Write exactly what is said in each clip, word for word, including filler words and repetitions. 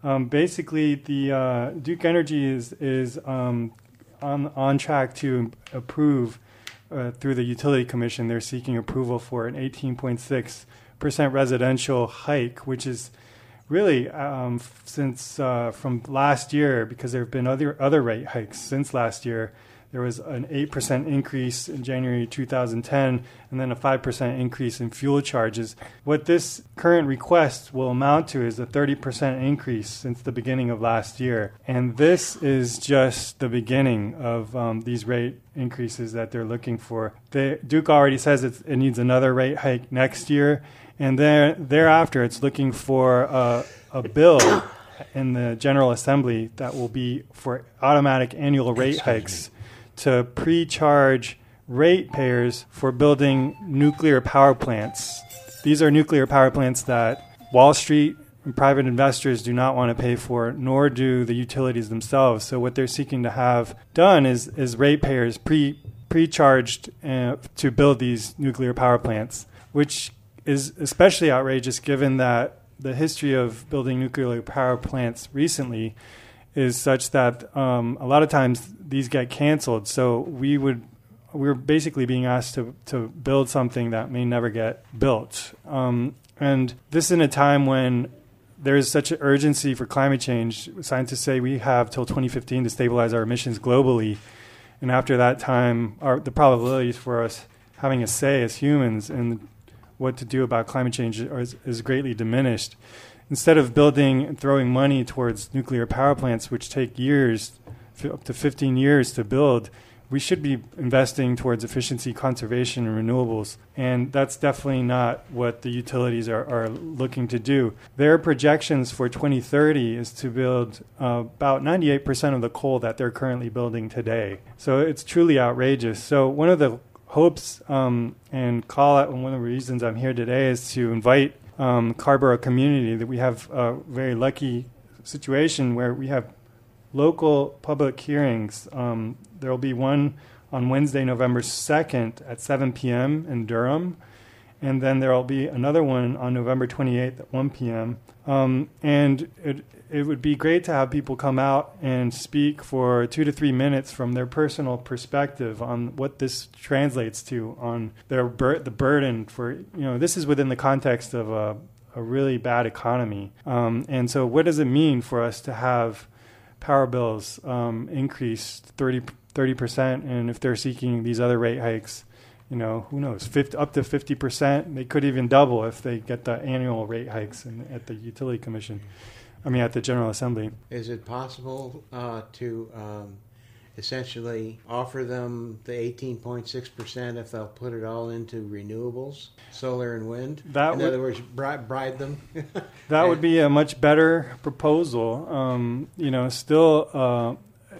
Um, basically, the uh, Duke Energy is is um, on on track to approve uh, through the Utility Commission. They're seeking approval for an eighteen point six percent residential hike, which is really um, f- since uh, from last year, because there have been other other rate hikes since last year. There was an eight percent increase in January two thousand ten, and then a five percent increase in fuel charges. What this current request will amount to is a thirty percent increase since the beginning of last year. And this is just the beginning of um, these rate increases that they're looking for. They, Duke already says it's, it needs another rate hike next year, and there, thereafter it's looking for a, a bill in the General Assembly that will be for automatic annual rate hikes to pre-charge ratepayers for building nuclear power plants. These are nuclear power plants that Wall Street and private investors do not want to pay for, nor do the utilities themselves. So what they're seeking to have done is, is ratepayers pre, pre-charged uh, to build these nuclear power plants, which is especially outrageous given that the history of building nuclear power plants recently is such that um, a lot of times these get canceled. So we would, we're basically being asked to, to build something that may never get built. Um, and this in a time when there is such an urgency for climate change. Scientists say we have till twenty fifteen to stabilize our emissions globally. And after that time, our, the probabilities for us having a say as humans in what to do about climate change is, is greatly diminished. Instead of building and throwing money towards nuclear power plants, which take years, up to fifteen years to build, we should be investing towards efficiency, conservation, and renewables. And that's definitely not what the utilities are, are looking to do. Their projections for twenty thirty is to build uh, about ninety-eight percent of the coal that they're currently building today. So it's truly outrageous. So one of the hopes um, and call out, and one of the reasons I'm here today is to invite Um, Carrboro community that we have a very lucky situation where we have local public hearings. Um, there will be one on Wednesday, November second at seven p.m. in Durham, and then there will be another one on November twenty-eighth at one p.m. Um, and it, it would be great to have people come out and speak for two to three minutes from their personal perspective on what this translates to, on their bur- the burden for, you know, this is within the context of a, a really bad economy. Um, and so what does it mean for us to have power bills um, increase thirty percent? And if they're seeking these other rate hikes, you know, who knows, fifty, up to fifty percent. They could even double if they get the annual rate hikes in, at the Utility Commission. I mean, at the General Assembly. Is it possible uh, to um, essentially offer them the eighteen point six percent if they'll put it all into renewables, solar and wind? That in would, other words, bribe, bribe them? That would be a much better proposal. Um, you know, still uh,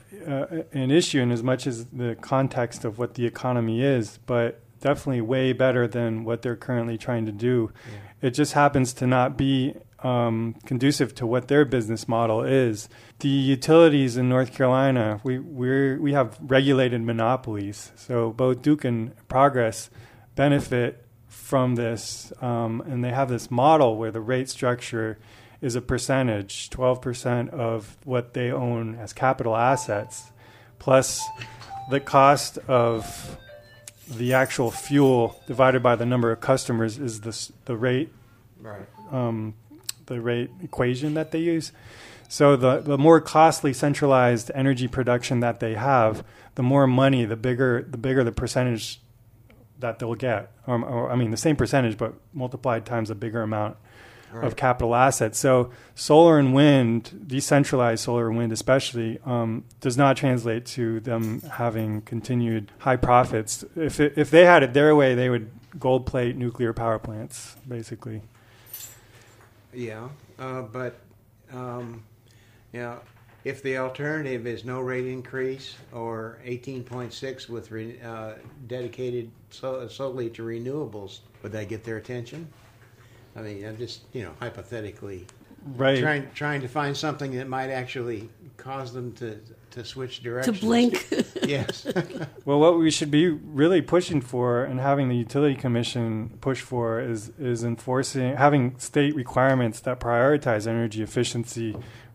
uh, an issue in as much as the context of what the economy is, but definitely way better than what they're currently trying to do. Yeah. It just happens to not be Um, conducive to what their business model is. The utilities in North Carolina, we we we have regulated monopolies. So both Duke and Progress benefit from this, um, and they have this model where the rate structure is a percentage, twelve percent of what they own as capital assets, plus the cost of the actual fuel divided by the number of customers is this, the rate. Right. Um, the rate equation that they use. So the, the more costly centralized energy production that they have, the more money, the bigger the bigger the percentage that they'll get. Or, or I mean, the same percentage, but multiplied times a bigger amount right. of capital assets. So solar and wind, decentralized solar and wind especially, um, does not translate to them having continued high profits. If it, if they had it their way, they would gold plate nuclear power plants, basically. Yeah, uh, but um, yeah, if the alternative is no rate increase or eighteen point six with re, uh, dedicated so, solely to renewables, would that get their attention? I mean, I'm just, you know, hypothetically right. trying trying to find something that might actually cause them to, to switch directions. To blink. Yes. Well, what we should be really pushing for and having the Utility Commission push for is is enforcing, having state requirements that prioritize energy efficiency,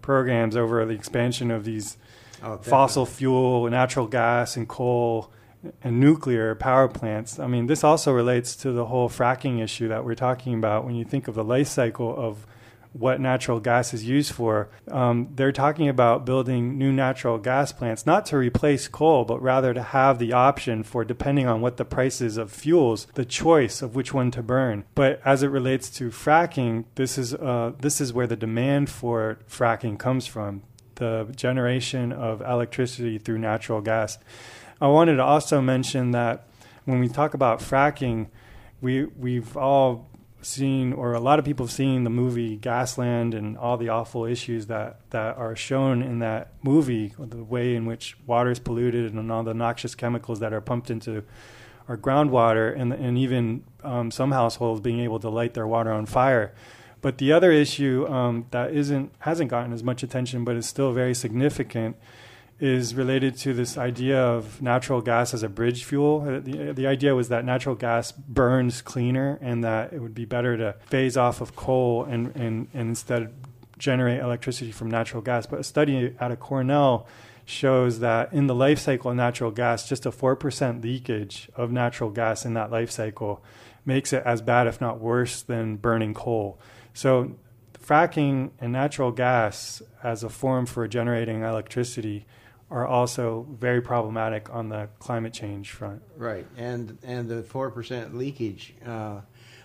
programs over the expansion of these Oh, fossil fuel, natural gas, and coal and nuclear power plants. I mean, this also relates to the whole fracking issue that we're talking about. When you think of the life cycle of what natural gas is used for, um, they're talking about building new natural gas plants, not to replace coal, but rather to have the option for, depending on what the prices of fuels, the choice of which one to burn. But as it relates to fracking, this is uh, this is where the demand for fracking comes from, the generation of electricity through natural gas. I wanted to also mention that when we talk about fracking, we we've all seen, or a lot of people have seen, the movie Gasland and all the awful issues that, that are shown in that movie, the way in which water is polluted and all the noxious chemicals that are pumped into our groundwater, and and even um, some households being able to light their water on fire. But the other issue um, that isn't hasn't gotten as much attention, but is still very significant, is related to this idea of natural gas as a bridge fuel. The, the idea was that natural gas burns cleaner and that it would be better to phase off of coal and, and, and instead generate electricity from natural gas. But a study out of Cornell shows that in the life cycle of natural gas, just a four percent leakage of natural gas in that life cycle makes it as bad, if not worse, than burning coal. So fracking and natural gas as a form for generating electricity are also very problematic on the climate change front. Right, and and the four percent leakage uh,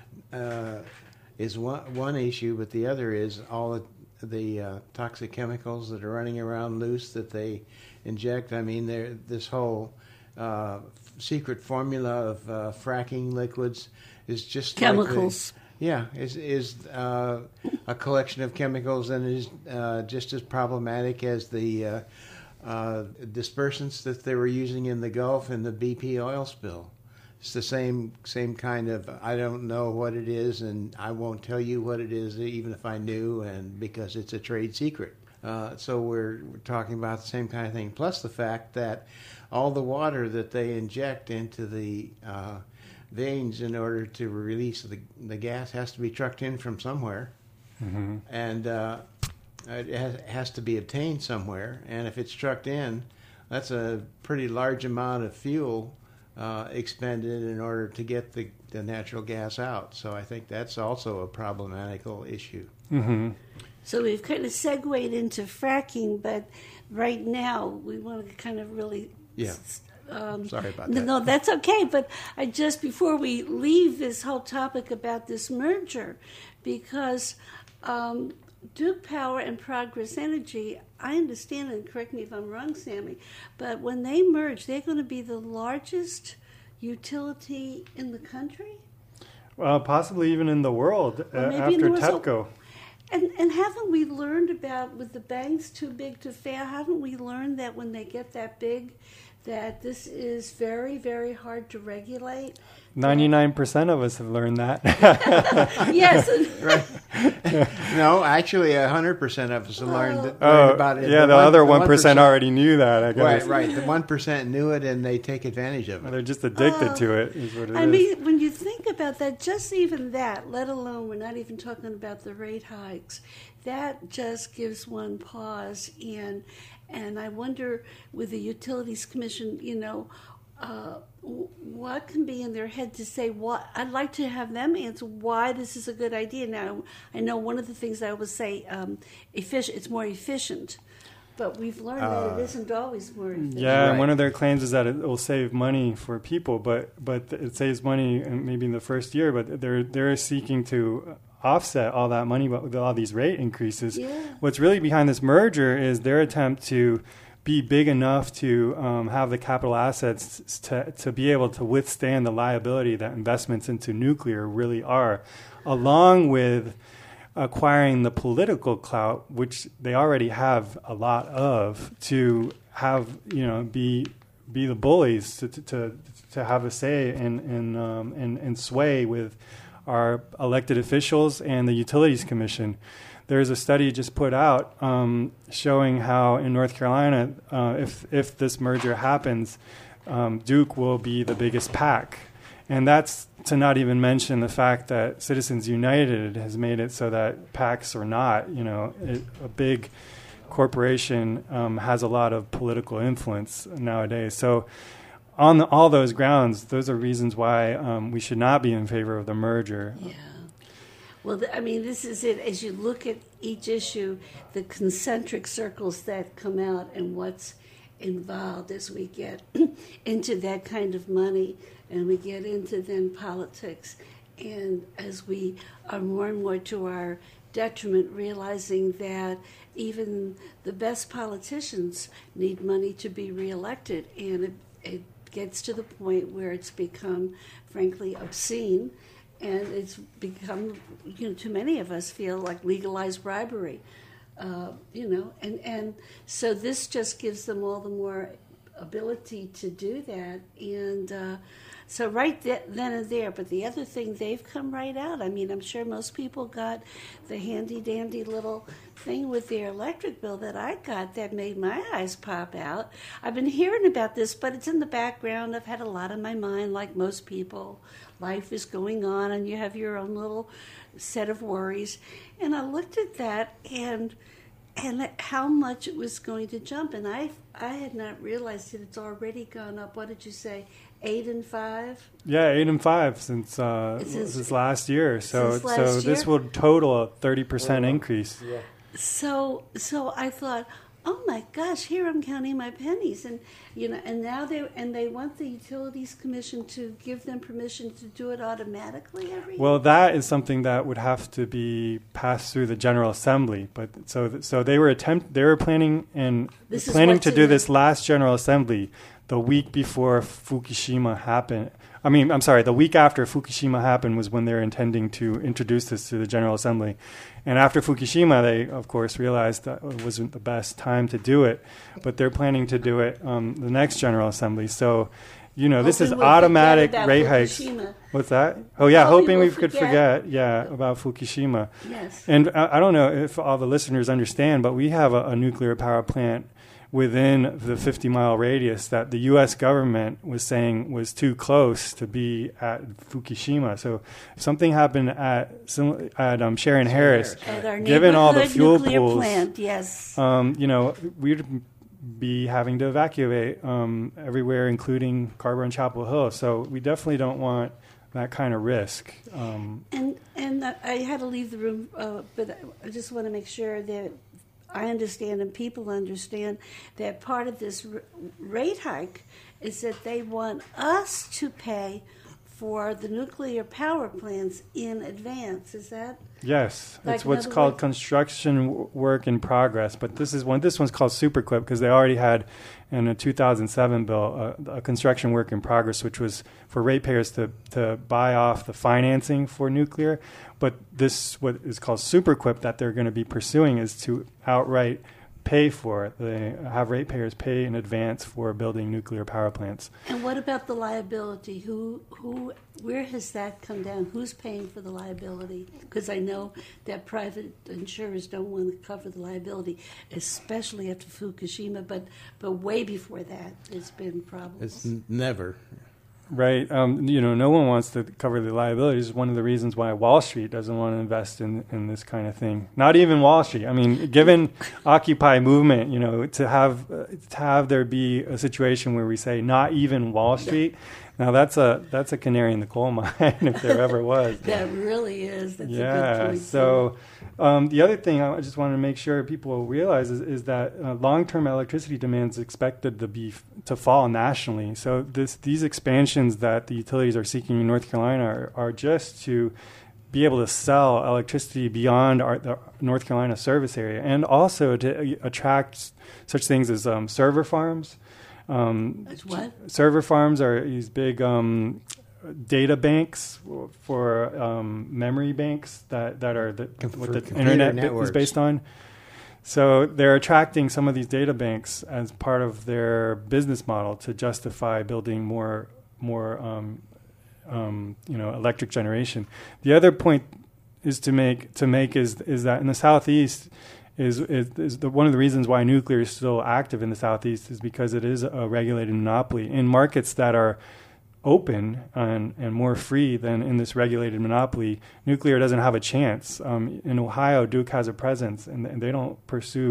uh, is one one issue, but the other is all the, the uh, toxic chemicals that are running around loose that they inject. I mean, there this whole uh, secret formula of uh, fracking liquids is just chemicals. Like the, yeah, is is uh, a collection of chemicals and is uh, just as problematic as the uh, Uh, dispersants that they were using in the Gulf and the B P oil spill. It's the same same kind of, I don't know what it is and I won't tell you what it is even if I knew, and because it's a trade secret. Uh, so we're, we're talking about the same kind of thing. Plus the fact that all the water that they inject into the uh, veins in order to release the, the gas has to be trucked in from somewhere. Mm-hmm. And uh, it has, has to be obtained somewhere, and if it's trucked in, that's a pretty large amount of fuel uh, expended in order to get the, the natural gas out. So I think that's also a problematical issue. Mm-hmm. So we've kind of segued into fracking, but right now we want to kind of really... Yeah. Um, Sorry about no, that. No, that's okay. But I just, before we leave this whole topic about this merger, because... Um, Duke Power and Progress Energy, I understand, and correct me if I'm wrong, Sammy, but when they merge, they're going to be the largest utility in the country? Well, possibly even in the world uh, after TEPCO. And and haven't we learned about, with the banks too big to fail, haven't we learned that when they get that big, that this is very, very hard to regulate? ninety-nine percent of us have learned that. Yes. Right. No, actually, one hundred percent of us have learned, learned oh, about it. Yeah, the, the one, other one percent already knew that, I guess. Right, right. The one percent knew it, and they take advantage of it. Well, they're just addicted uh, to it, is what it I is. mean, when you think about that, just even that, let alone we're not even talking about the rate hikes, that just gives one pause. And, and I wonder, with the Utilities Commission, you know, Uh, what can be in their head to say what? I'd like to have them answer why this is a good idea. Now, I know one of the things I always say, um, efficient. It's more efficient, but we've learned uh, that it isn't always more efficient. Yeah, right. and one of their claims is that it will save money for people, but but it saves money maybe in the first year, but they're they're seeking to offset all that money with all these rate increases. Yeah. What's really behind this merger is their attempt to be big enough to um, have the capital assets to, to be able to withstand the liability that investments into nuclear really are, along with acquiring the political clout, which they already have a lot of, to have, you know, be be the bullies, to to, to have a say and and, um, and and sway with our elected officials and the Utilities Commission. There's a study just put out um, showing how in North Carolina, uh, if if this merger happens, um, Duke will be the biggest PAC. And that's to not even mention the fact that Citizens United has made it so that PACs are not, you know, a, a big corporation um, has a lot of political influence nowadays. So on the, all those grounds, those are reasons why um, we should not be in favor of the merger. Yeah. Well, th- I mean, this is it. As you look at each issue, the concentric circles that come out and what's involved as we get into that kind of money and we get into then politics, and as we are more and more to our detriment, realizing that even the best politicians need money to be reelected, and it, it gets to the point where it's become, frankly, obscene, and it's become, you know, too many of us feel like legalized bribery, uh, you know, and, and so this just gives them all the more ability to do that, and uh, so right th- then and there. But the other thing, they've come right out. I mean, I'm sure most people got the handy-dandy little thing with their electric bill that I got that made my eyes pop out. I've been hearing about this, but it's in the background. I've had a lot on my mind, like most people. Life is going on, and you have your own little set of worries. And I looked at that, and and how much it was going to jump. And I I had not realized that it's already gone up. What did you say? Eight and five? Yeah, eight and five since uh, Since- since last year. So since last so this year? will total a thirty percent increase. Yeah. So so I thought, oh my gosh, here I'm counting my pennies, and you know, and now they and they want the Utilities Commission to give them permission to do it automatically every Well, that is something that would have to be passed through the General Assembly. But so th- so they were attempt they were planning and This is planning what's to in do the- this last General Assembly the week before Fukushima happened. I mean, I'm sorry, the week after Fukushima happened was when they're intending to introduce this to the General Assembly. And after Fukushima, they, of course, realized that it wasn't the best time to do it. But they're planning to do it um, the next General Assembly. So, you know, this is Hoping we'll forget automatic about rate hikes. Fukushima. What's that? Oh, yeah, Hoping hoping we we'll could forget. forget, yeah, about Fukushima. Yes. And I, I don't know if all the listeners understand, but we have a, a nuclear power plant within the fifty-mile radius that the U S government was saying was too close to be at Fukushima. So if something happened at sim- at um, Sharon Harris, At our given all the neighborhood fuel nuclear pools, plant, yes. um, you know, we'd be having to evacuate um, everywhere, including Carver and Chapel Hill. So we definitely don't want that kind of risk. Um, And and I had to leave the room, uh, but I just want to make sure that I understand and people understand that part of this r- rate hike is that they want us to pay for the nuclear power plants in advance. Is that? Yes, Like, it's in what's other called words- construction w- work in progress. But this is one. This one's called Superquip because they already had in a two thousand seven bill uh, a construction work in progress, which was for ratepayers to to buy off the financing for nuclear. But this, what is called Superquip, that they're going to be pursuing, is to outright pay for it. They have ratepayers pay in advance for building nuclear power plants. And what about the liability? Who, who, where has that come down? Who's paying for the liability? Because I know that private insurers don't want to cover the liability, especially after Fukushima. But, but way before that, there's been problems. It's n- never. Right. Um, you know, no one wants to cover the liabilities. It's one of the reasons why Wall Street doesn't want to invest in, in this kind of thing. Not even Wall Street. I mean, given Occupy movement, you know, to have uh, to have there be a situation where we say not even Wall Street. Now that's a that's a canary in the coal mine if there ever was. That really is. That's a good Yeah. point. So um, the other thing I just want to make sure people realize is, is that uh, long-term electricity demand is expected to be f- to fall nationally. So this these expansions that the utilities are seeking in North Carolina are, are just to be able to sell electricity beyond our the North Carolina service area, and also to uh, attract such things as um, server farms. Um, As what? Server farms are these big um, data banks for um, memory banks that, that are the, Com- what for the computer internet bit networks. is based on. So they're attracting some of these data banks as part of their business model to justify building more more um, um, you know electric generation. The other point is to make to make is is that in the Southeast. Is, is, is the, one of the reasons why nuclear is still active in the Southeast is because it is a regulated monopoly. In markets that are open and, and more free than in this regulated monopoly, nuclear doesn't have a chance. Um, in Ohio, Duke has a presence, and, and they don't pursue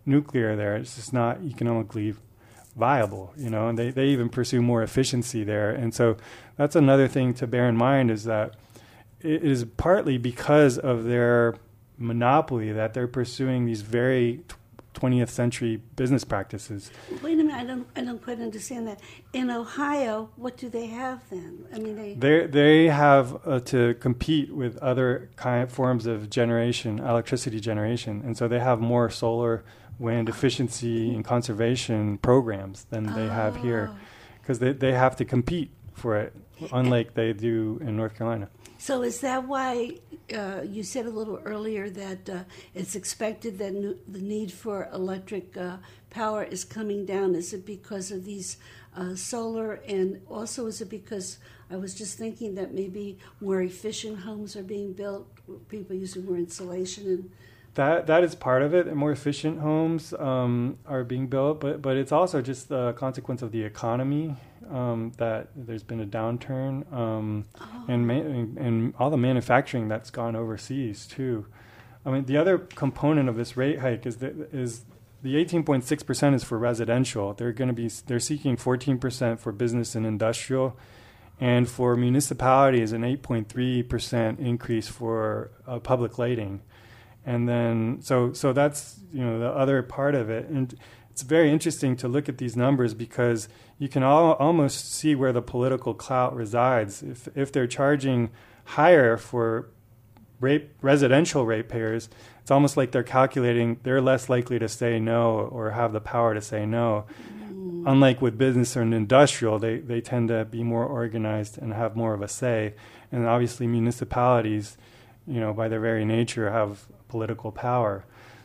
nuclear there. It's just not economically viable, you know, and they, they even pursue more efficiency there. And so that's another thing to bear in mind, is that it is partly because of their monopoly that they're pursuing these very twentieth century business practices. Wait a minute, I don't, I don't quite understand that. In Ohio, what do they have then? I mean, they they they have uh, to compete with other kind of forms of generation, electricity generation, and so they have more solar, wind efficiency and conservation programs than they have here, because they they have to compete for it, unlike they do in North Carolina. So is that why uh, you said a little earlier that uh, it's expected that nu- the need for electric uh, power is coming down? Is it because of these uh, solar, and also is it because I was just thinking that maybe more efficient homes are being built, people using more insulation and That that is part of it. And more efficient homes um, are being built, but but it's also just a consequence of the economy, um, that there's been a downturn, um, oh. and, ma- and all the manufacturing that's gone overseas too. I mean, the other component of this rate hike is that is the eighteen point six percent is for residential. They're going to be they're seeking fourteen percent for business and industrial, and for municipalities an eight point three percent increase for uh, public lighting. And then, so so that's, you know, the other part of it. And it's very interesting to look at these numbers, because you can all, almost see where the political clout resides. If if they're charging higher for rate, residential ratepayers, it's almost like they're calculating they're less likely to say no or have the power to say no. Mm. Unlike with business and industrial, they, they tend to be more organized and have more of a say. And obviously municipalities, you know, by their very nature, have political power.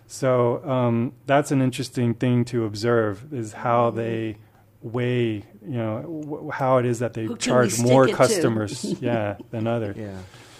So um, that's an interesting thing to observe, is how they weigh, you know, w- how it is that they Who charge can we more stick it customers, to? yeah, than others. Yeah,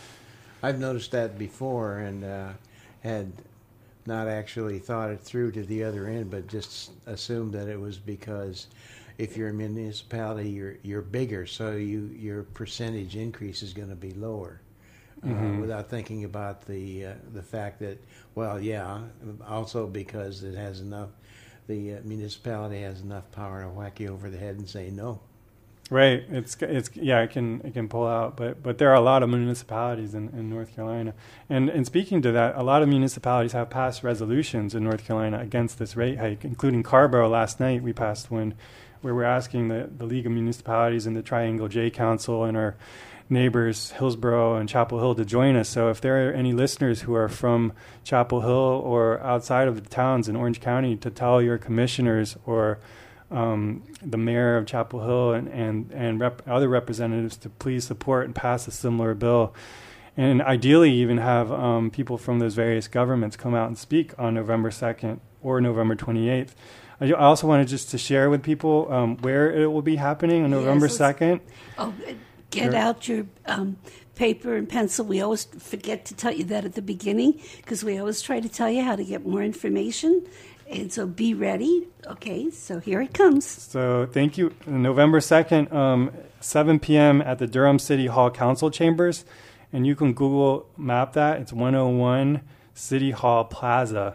I've noticed that before, and uh, had not actually thought it through to the other end, but just assumed that it was because if you're a municipality, you're you're bigger, so you your percentage increase is going to be lower. Mm-hmm. Uh, without thinking about the uh, the fact that, well, yeah, also because it has enough, the uh, municipality has enough power to whack you over the head and say no. Right. It's it's yeah. It can it can pull out, but but there are a lot of municipalities in, in North Carolina, and and speaking to that, a lot of municipalities have passed resolutions in North Carolina against this rate hike, including Carrboro. Last night we passed one where we're asking the the League of Municipalities and the Triangle J Council and our neighbors Hillsborough and Chapel Hill to join us. So if there are any listeners who are from Chapel Hill or outside of the towns in Orange County, to tell your commissioners or um, the mayor of Chapel Hill and and, and rep- other representatives to please support and pass a similar bill, and ideally even have um, people from those various governments come out and speak on November second or November twenty-eighth. I also wanted just to share with people um, where it will be happening on November second. Oh, Get out your um, paper and pencil. We always forget to tell you that at the beginning, because we always try to tell you how to get more information. And so be ready. Okay, so here it comes. So thank you. November second, um, seven p.m. at the Durham City Hall Council Chambers. And you can Google map that. It's one oh one City Hall Plaza.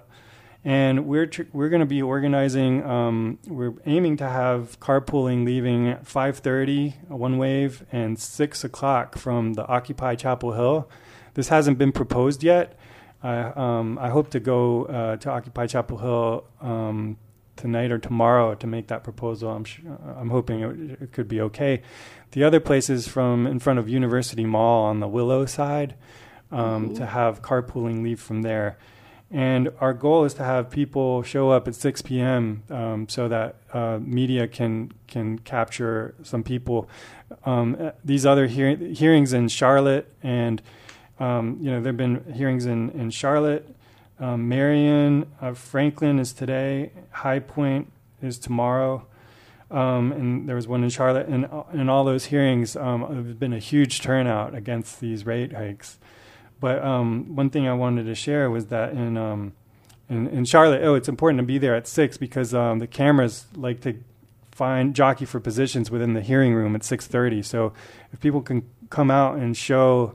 And we're tr- we're going to be organizing. Um, we're aiming to have carpooling leaving at five thirty, one wave, and six o'clock from the Occupy Chapel Hill. This hasn't been proposed yet. I um, I hope to go uh, to Occupy Chapel Hill um, tonight or tomorrow to make that proposal. I'm sh- I'm hoping it, it could be okay. The other place is from in front of University Mall on the Willow side, um, mm-hmm. to have carpooling leave from there. And our goal is to have people show up at six p.m. Um, so that uh, media can can capture some people. Um, these other hear- hearings in Charlotte, and um, you know, there have been hearings in in Charlotte, um, Marion, uh, Franklin is today, High Point is tomorrow, um, and there was one in Charlotte. And in all those hearings, um, there's been a huge turnout against these rate hikes. But um, one thing I wanted to share was that in, um, in in Charlotte, oh, it's important to be there at six, because um, the cameras like to find jockey for positions within the hearing room at six thirty. So if people can come out and show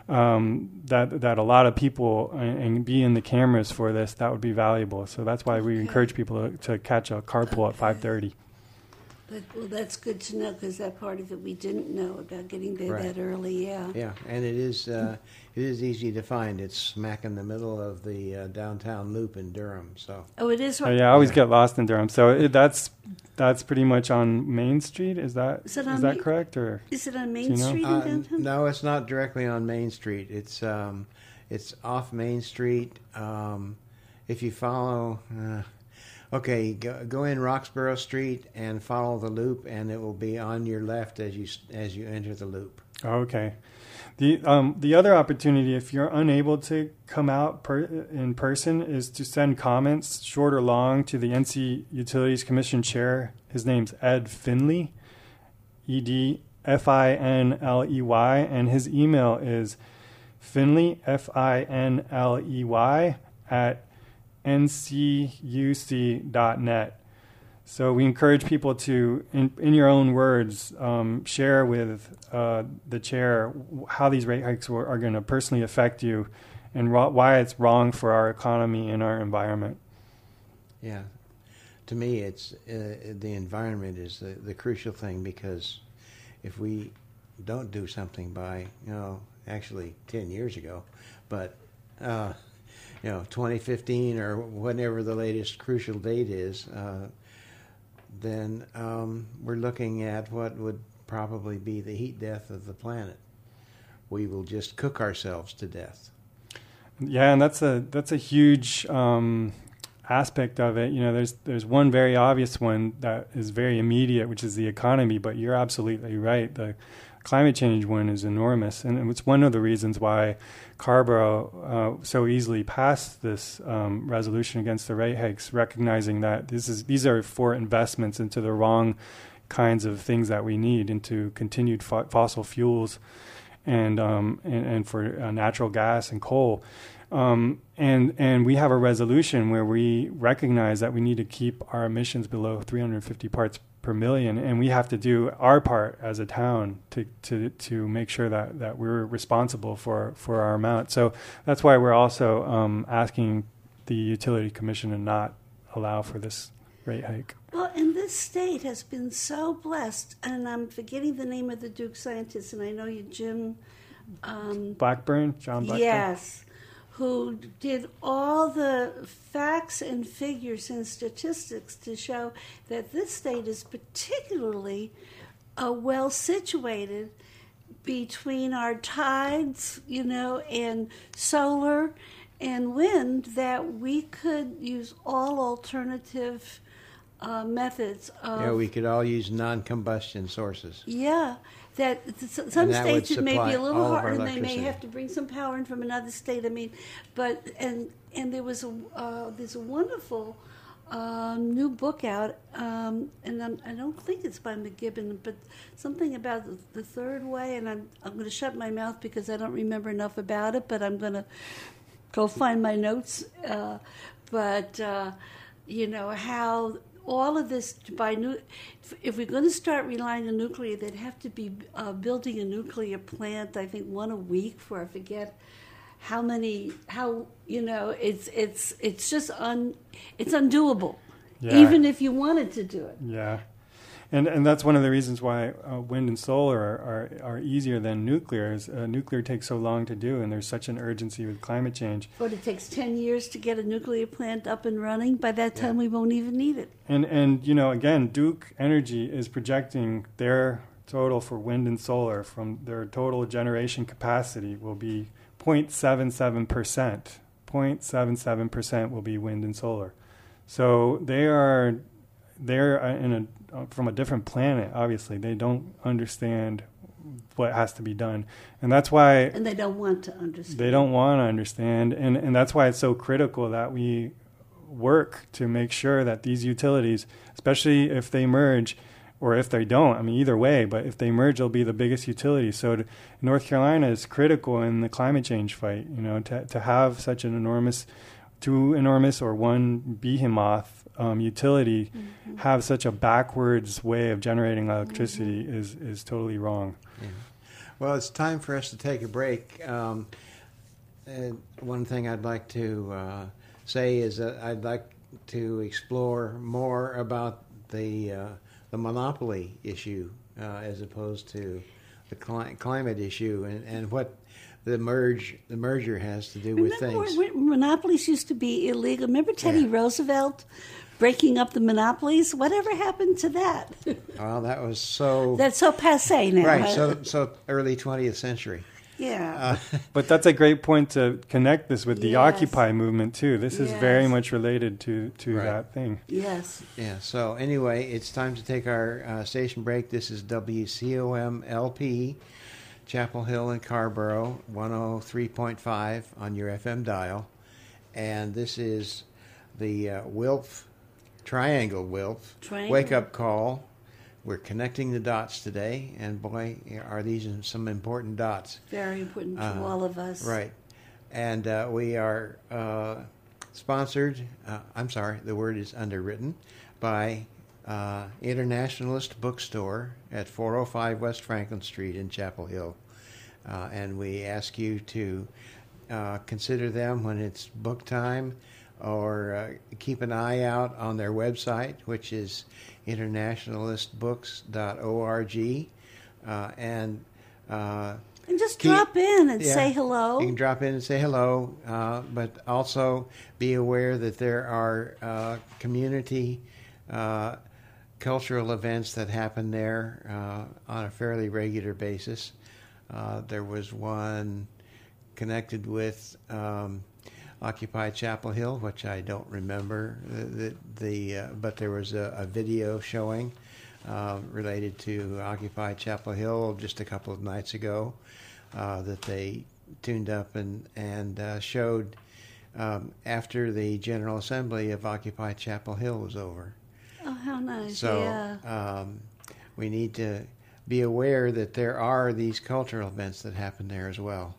um, that that a lot of people and, and be in the cameras for this, that would be valuable. So that's why we Okay. encourage people to, to catch a carpool at five thirty. But, well, that's good to know because that part of it we didn't know about getting there Right. that early. Yeah. Yeah, and it is uh, it is easy to find. It's smack in the middle of the uh, downtown loop in Durham. So Oh, it is. Oh, Right. yeah, I always Yeah. get lost in Durham. So it, that's that's pretty much on Main Street. Is that Is it is on that Main- correct or? Is it on Main Do you know? Street in Uh, downtown? no, it's not directly on Main Street. It's um, it's off Main Street. Um, if you follow, uh, okay, go, go in Roxborough Street and follow the loop, and it will be on your left as you as you enter the loop. Okay. The um, the other opportunity, if you're unable to come out per, in person, is to send comments, short or long, to the N C Utilities Commission Chair. His name's Ed Finley, E D F I N L E Y, and his email is Finley, F I N L E Y, at N C U C dot net. So we encourage people to, in, in your own words, um, share with uh, the chair how these rate hikes were, are going to personally affect you and ro- why it's wrong for our economy and our environment. Yeah, to me, it's uh, the environment is the, the crucial thing because if we don't do something by, you know, actually ten years ago, but uh, you know, twenty fifteen or whenever the latest crucial date is, uh, then um, we're looking at what would probably be the heat death of the planet. We will just cook ourselves to death. Yeah, and that's a that's a huge um, aspect of it. You know, there's there's one very obvious one that is very immediate, which is the economy. But you're absolutely right. The climate change one is enormous, and it's one of the reasons why Scarborough uh, so easily passed this um, resolution against the rate hikes, recognizing that this is these are for investments into the wrong kinds of things that we need, into continued fo- fossil fuels. And, um, and and for uh, natural gas and coal, um, and and we have a resolution where we recognize that we need to keep our emissions below three hundred fifty parts per million, and we have to do our part as a town to to to make sure that, that we're responsible for, for our amount. So that's why we're also um, asking the Utility Commission to not allow for this rate hike. Well, and this state has been so blessed, and I'm forgetting the name of the Duke scientist, and I know you, Jim. Um, Blackburn, John Blackburn. yes, who did all the facts and figures and statistics to show that this state is particularly uh, well situated between our tides, you know, and solar and wind, that we could use all alternative uh, methods of... Yeah, we could all use non-combustion sources. Yeah, that s- some that would states it may be supply a little all of our harder, and they may electricity. have to bring some power in from another state. I mean, but and and there was a uh, there's a wonderful um, new book out, um, and I'm, I don't think it's by McGibbon, but something about the, the third way. And I'm I'm going to shut my mouth because I don't remember enough about it, but I'm going to go find my notes. Uh, but uh, you know how. All of this by new. If we're going to start relying on nuclear, they'd have to be uh, building a nuclear plant. I think one a week for I forget how many. How you know it's it's it's just un it's undoable. Yeah. Even if you wanted to do it. Yeah, and and that's one of the reasons why uh, wind and solar are, are, are easier than nuclear. Is uh, nuclear takes so long to do, and there's such an urgency with climate change. But it takes ten years to get a nuclear plant up and running. By that time, we won't even need it. And and you know, again, Duke Energy is projecting their total for wind and solar from their total generation capacity will be zero point seven seven percent. zero point seven seven percent will be wind and solar. So they are they're in a from a different planet. Obviously, they don't understand what has to be done, and that's why And they don't want to understand. they don't want to understand, and and that's why it's so critical that we work to make sure that these utilities, especially if they merge, or if they don't, I mean, either way, but if they merge, they'll be the biggest utility. So to, North Carolina is critical in the climate change fight, you know, to to have such an enormous, two enormous or one behemoth um, utility mm-hmm. have such a backwards way of generating electricity mm-hmm. is, is totally wrong. Yeah. Well, it's time for us to take a break. Um, and one thing I'd like to uh, say is that I'd like to explore more about the uh, the monopoly issue uh, as opposed to the cli- climate issue, and, and what the merge the merger has to do with Remember things. when monopolies used to be illegal? Remember Teddy Yeah. Roosevelt breaking up the monopolies? Whatever happened to that? Well, that was so That's so passe now. right, huh? so so early twentieth century. yeah. Uh, But that's a great point to connect this with the Yes. Occupy movement too. This is very Yes. much related to to Right. that thing. yes. Yeah, so anyway, it's time to take our uh, station break. This is W C O M L P, Chapel Hill and Carborough, one oh three point five on your F M dial. And this is the uh, W I L F, Triangle W I L F, Triangle. Wake Up Call. We're connecting the dots today, and boy, are these some important dots. Very important to Uh, all of us. Right. And uh, we are uh, sponsored, uh, I'm sorry, the word is underwritten, by uh, Internationalist Bookstore at four oh five West Franklin Street in Chapel Hill. Uh, and we ask you to uh, consider them when it's book time, or uh, keep an eye out on their website, which is internationalist books dot org. Uh, and uh, And just Keep- drop in and yeah, say hello. You can drop in and say hello, uh, but also be aware that there are uh, community uh, cultural events that happen there uh, on a fairly regular basis. Uh, there was one connected with um, Occupy Chapel Hill, which I don't remember the, the, the uh, but there was a, a video showing uh, related to Occupy Chapel Hill just a couple of nights ago. Uh, that they tuned up and and uh, showed um, after the General Assembly of Occupy Chapel Hill was over. Oh, how nice. So yeah. um, we need to be aware that there are these cultural events that happen there as well.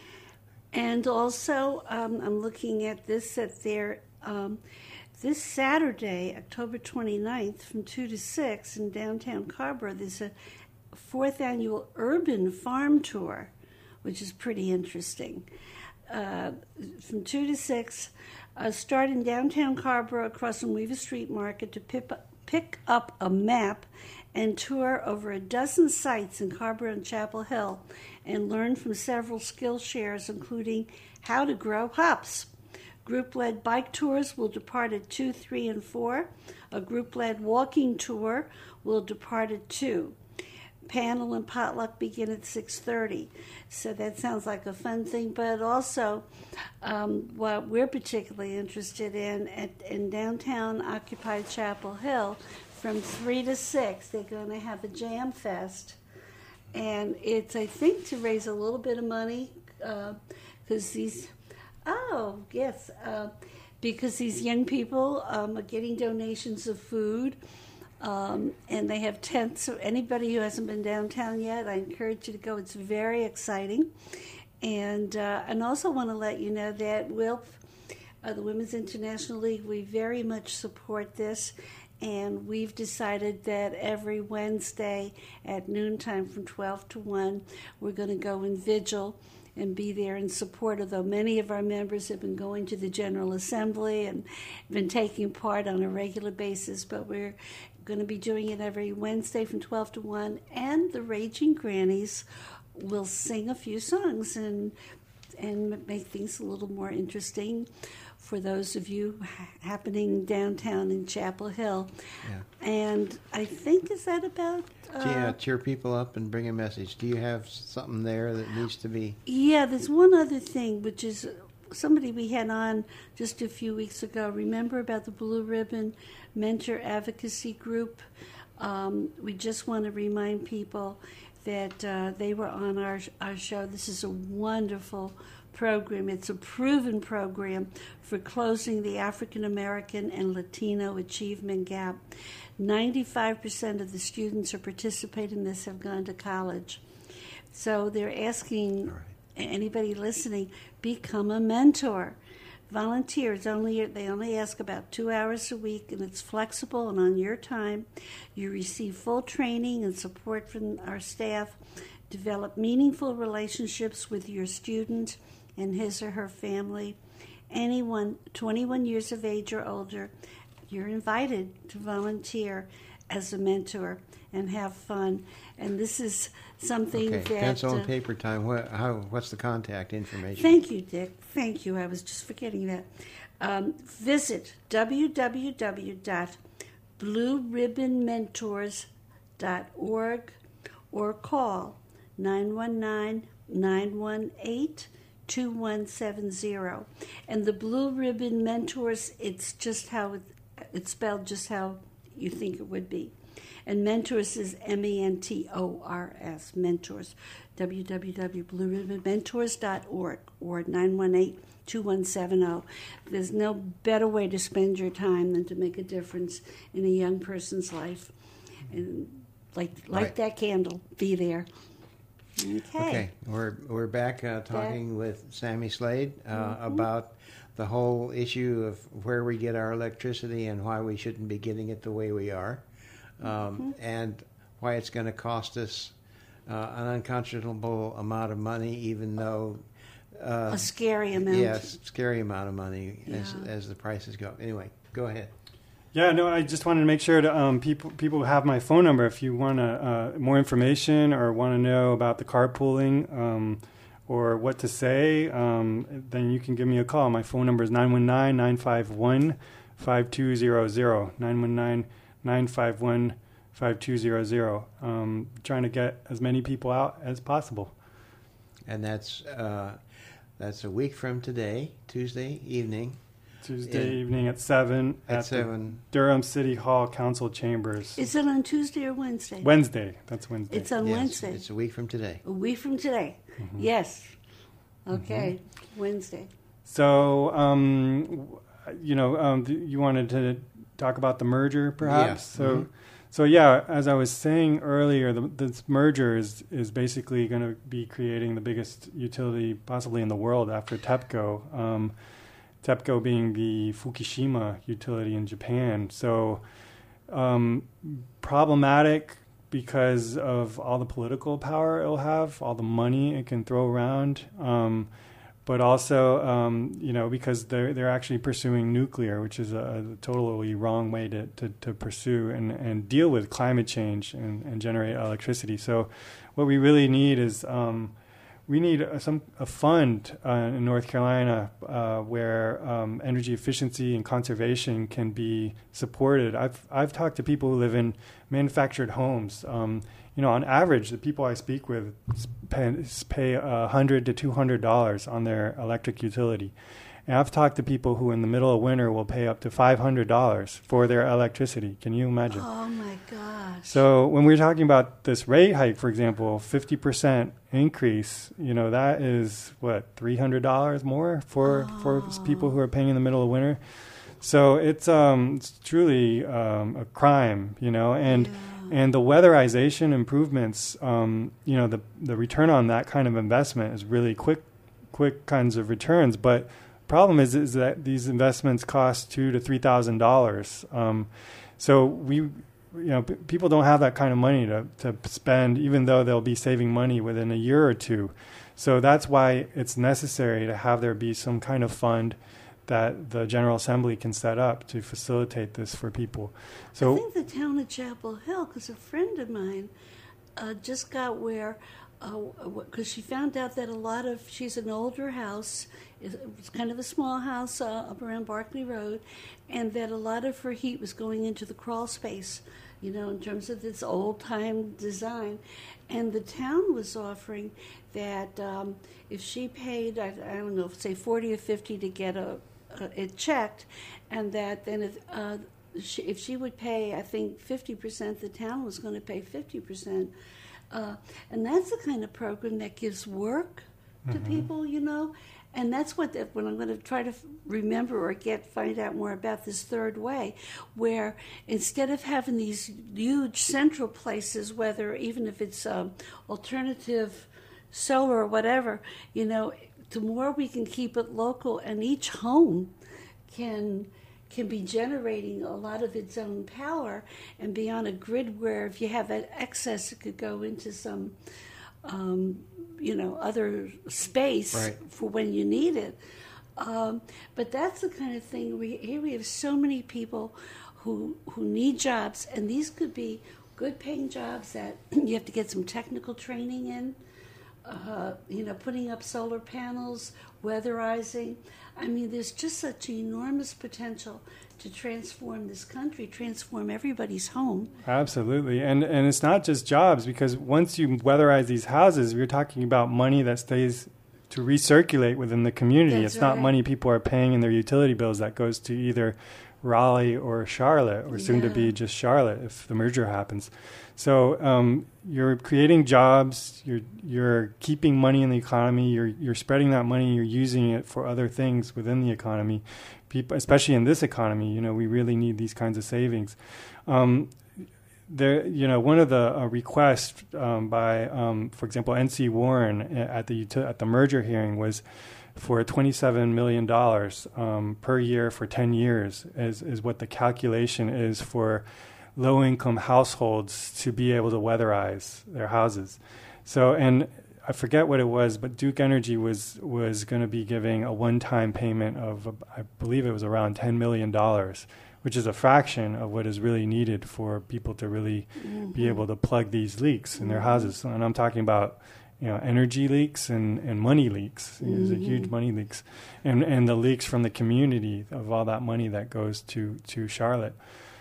And also, um, I'm looking at this at their um, this Saturday, October twenty-ninth, from two to six in downtown Carborough. There's a fourth annual urban farm tour, which is pretty interesting. Uh, from two to six, uh, start in downtown Carborough across from Weaver Street Market to pick up, pick up a map and tour over a dozen sites in Carborough and Chapel Hill and learn from several skill shares, including how to grow hops. Group-led bike tours will depart at two, three, and four. A group-led walking tour will depart at two. Panel and potluck begin at six thirty. So that sounds like a fun thing, but also um, what we're particularly interested in at, in downtown occupied Chapel Hill, from three to six, they're going to have a jam fest. And it's, I think, to raise a little bit of money, because uh, these, oh, yes, uh, because these young people um, are getting donations of food. Um, and they have tents. So anybody who hasn't been downtown yet, I encourage you to go. It's very exciting. And uh, and also want to let you know that W I L F, uh, the Women's International League, we very much support this. And we've decided that every Wednesday at noontime from twelve to one, we're going to go in vigil and be there in support, although many of our members have been going to the General Assembly and been taking part on a regular basis, but we're going to be doing it every Wednesday from twelve to one, and the Raging Grannies will sing a few songs and and make things a little more interesting for those of you happening downtown in Chapel Hill. Yeah. And I think, is that about... Uh, Yeah, cheer people up and bring a message. Do you have something there that needs to be... Yeah, there's one other thing, which is somebody we had on just a few weeks ago. Remember about the Blue Ribbon Mentor Advocacy Group? Um, we just want to remind people that uh, they were on our our show. This is a wonderful program. It's a proven program for closing the African American and Latino achievement gap. ninety-five percent of the students who participate in this have gone to college. So they're asking All right. anybody listening, become a mentor. Volunteers only they only ask about two hours a week, and it's flexible and on your time. You receive full training and support from our staff develop meaningful relationships with your student and his or her family. Anyone twenty-one years of age or older, you're invited to volunteer as a mentor and have fun. And this is something Okay, that... pencil and uh, paper time. What, how, what's the contact information? Thank you, Dick. Thank you. I was just forgetting that. Um, visit w w w dot blue ribbon mentors dot org or call nine one nine, nine one eight, two one seven zero. And the Blue Ribbon Mentors, it's just how it, it's spelled just how you think it would be. And Mentors is M E N T O R S, Mentors, w w w dot blue ribbon mentors dot org or nine one eight, two one seven zero. There's no better way to spend your time than to make a difference in a young person's life. And like, light Right. that candle, be there. Okay. Okay, we're we're back uh, talking with Sammy Slade uh, Mm-hmm. about the whole issue of where we get our electricity and why we shouldn't be getting it the way we are, um, Mm-hmm. and why it's going to cost us uh, an unconscionable amount of money, even though uh, A scary amount. yes, scary amount of money as Yeah. as the prices go. Anyway, go ahead. Yeah, no, I just wanted to make sure to um, people people have my phone number if you want to, uh, more information or want to know about the carpooling um, or what to say. Um, then you can give me a call. My phone number is nine one nine, nine five one, five two zero zero. nine one nine, nine five one, five two zero zero. Um, trying to get as many people out as possible. And that's uh, that's a week from today, Tuesday evening Tuesday In- evening at seven at at seven. the Durham City Hall Council Chambers. Is it on Tuesday or Wednesday? Wednesday. That's Wednesday. It's on Yes, Wednesday. it's a week from today. A week from today. Mm-hmm. Yes. Okay. Wednesday. So, um, w- you know, um, th- you wanted to talk about the merger, perhaps. Yes. So, Mhm. so yeah, as I was saying earlier, the, this merger is is basically going to be creating the biggest utility possibly in the world after TEPCO. Um, TEPCO being the Fukushima utility in Japan. So, um, problematic because of all the political power it'll have, all the money it can throw around, um, but also, um, you know, because they're they're actually pursuing nuclear, which is a, a totally wrong way to, to, to pursue and, and deal with climate change and, and generate electricity. So, what we really need is um, we need a, some a fund uh, in North Carolina uh, where um, energy efficiency and conservation can be supported. I've I've talked to people who live in manufactured homes. Um, you know, on average, the people I speak with pay, pay a hundred to two hundred dollars on their electric utility. And I've talked to people who, in the middle of winter, will pay up to five hundred dollars for their electricity. Can you imagine? Oh my gosh. So when we're talking about this rate hike, for example, fifty percent increase, you know, that is what, three hundred dollars more for Oh. for people who are paying in the middle of winter. So it's um it's truly um, a crime, you know, and Yeah. and the weatherization improvements, um, you know, the the return on that kind of investment is really quick quick kinds of returns, but problem is is that these investments cost two to three thousand dollars. Um, so we, you know, p- people don't have that kind of money to to spend, even though they'll be saving money within a year or two. So that's why it's necessary to have there be some kind of fund that the General Assembly can set up to facilitate this for people. So I think the town of Chapel Hill, because a friend of mine uh, just got where, because she found out that a lot of, she's an older house, it was kind of a small house uh, up around Barkley Road, and that a lot of her heat was going into the crawl space, you know, in terms of this old-time design. And the town was offering that um, if she paid, I, I don't know, say forty or fifty to get a, a it checked, and that then if, uh, she, if she would pay, I think fifty percent, the town was going to pay fifty percent. Uh, and that's the kind of program that gives work to Mhm. people, you know. And that's what, the, when I'm going to try to f- remember or get find out more about this third way, where instead of having these huge central places, whether even if it's um, alternative solar or whatever, you know, the more we can keep it local, and each home can can be generating a lot of its own power and be on a grid where if you have an excess, it could go into some um, you know, other space Right. for when you need it. Um, but that's the kind of thing we here we have so many people who who need jobs, and these could be good paying jobs that you have to get some technical training in. Uh, you know, putting up solar panels, weatherizing. I mean, there's just such enormous potential to transform this country, transform everybody's home. Absolutely. And and it's not just jobs, because once you weatherize these houses, we're talking about money that stays to recirculate within the community. That's it's not right. money people are paying in their utility bills that goes to either Raleigh or Charlotte, or soon to Yeah. be just Charlotte if the merger happens. So um, you're creating jobs, you're you're keeping money in the economy, you're you're spreading that money, you're using it for other things within the economy. People, especially in this economy, you know, we really need these kinds of savings. Um, there, you know, one of the uh, requests um, by, um, for example, N C Warren at the uti- at the merger hearing was for twenty-seven million dollars um, per year for ten years is, is what the calculation is for low-income households to be able to weatherize their houses. So, and I forget what it was, but Duke Energy was, was going to be giving a one-time payment of, uh, I believe it was around ten million dollars, which is a fraction of what is really needed for people to really Mm-hmm. be able to plug these leaks in their houses. And I'm talking about, you know, energy leaks and, and money leaks. There's a huge money leaks, and and the leaks from the community of all that money that goes to, to Charlotte.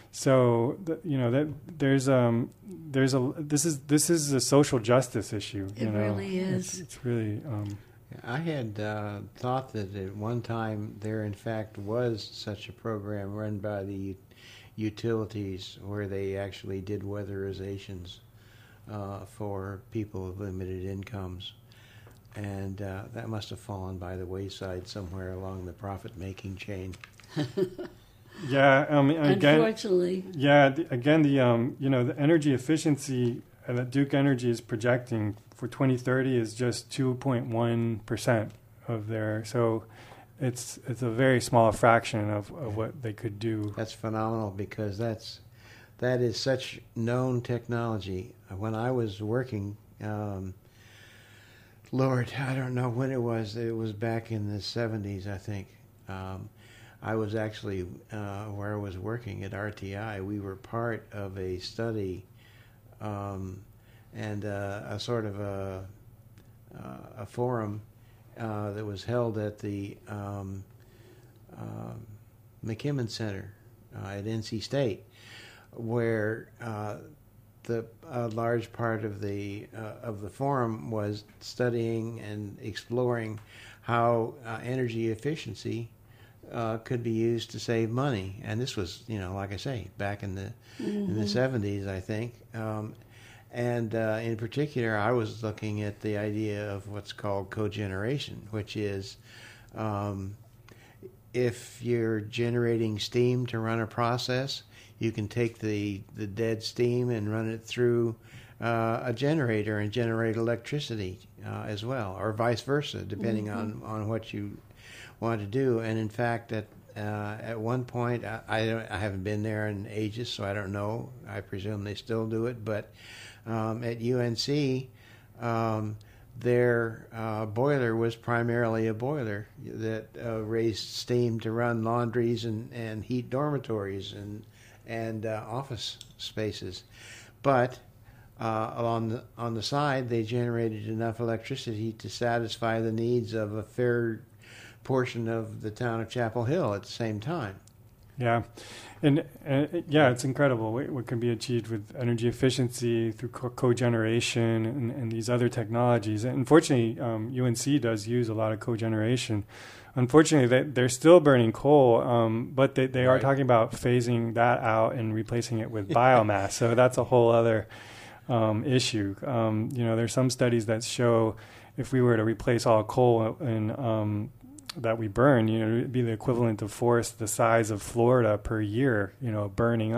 So the, you know that there's um there's a this is this is a social justice issue. You It know? really It's, is. it's really um, I had uh, thought that at one time there, in fact, was such a program run by the u- utilities where they actually did weatherizations uh, for people with limited incomes. And uh, that must have fallen by the wayside somewhere along the profit-making chain. yeah. Um, again, Unfortunately, yeah. The, again, the um you know the energy efficiency uh, that Duke Energy is projecting for twenty thirty is just two point one percent of their. So it's it's a very small fraction of, of what they could do. That's phenomenal, because that's that is such known technology. When I was working, um, Lord, I don't know when it was. It was back in the seventies, I think. Um, I was actually uh, where I was working at R T I. We were part of a study um, and uh, a sort of a, uh, a forum uh, that was held at the um, um McKimmon Center uh, at N C State, where uh, the a large part of the uh, of the forum was studying and exploring how uh, energy efficiency uh, could be used to save money. And this was, you know, like I say, back in the in the seventies, I think. Um, and uh, in particular, I was looking at the idea of what's called cogeneration, which is um, if you're generating steam to run a process, you can take the, the dead steam and run it through uh, a generator and generate electricity uh, as well, or vice versa, depending Mm-hmm. on, on what you want to do. And in fact, at uh, at one point, I, I, don't, I haven't been there in ages, so I don't know. I presume they still do it. But um, at U N C, um, their uh, boiler was primarily a boiler that uh, raised steam to run laundries and, and heat dormitories and and uh, office spaces. But uh, on the on the side, they generated enough electricity to satisfy the needs of a fair portion of the town of Chapel Hill at the same time. Yeah, and uh, yeah, it's incredible what, what can be achieved with energy efficiency through co- cogeneration and, and these other technologies. And unfortunately, um, U N C does use a lot of cogeneration. Unfortunately, they, they're still burning coal, um, but they, they are Right. talking about phasing that out and replacing it with biomass. So that's a whole other um, issue. Um, you know, there's some studies that show if we were to replace all coal and um, that we burn, you know, it'd be the equivalent of forests the size of Florida per year, you know, burning up,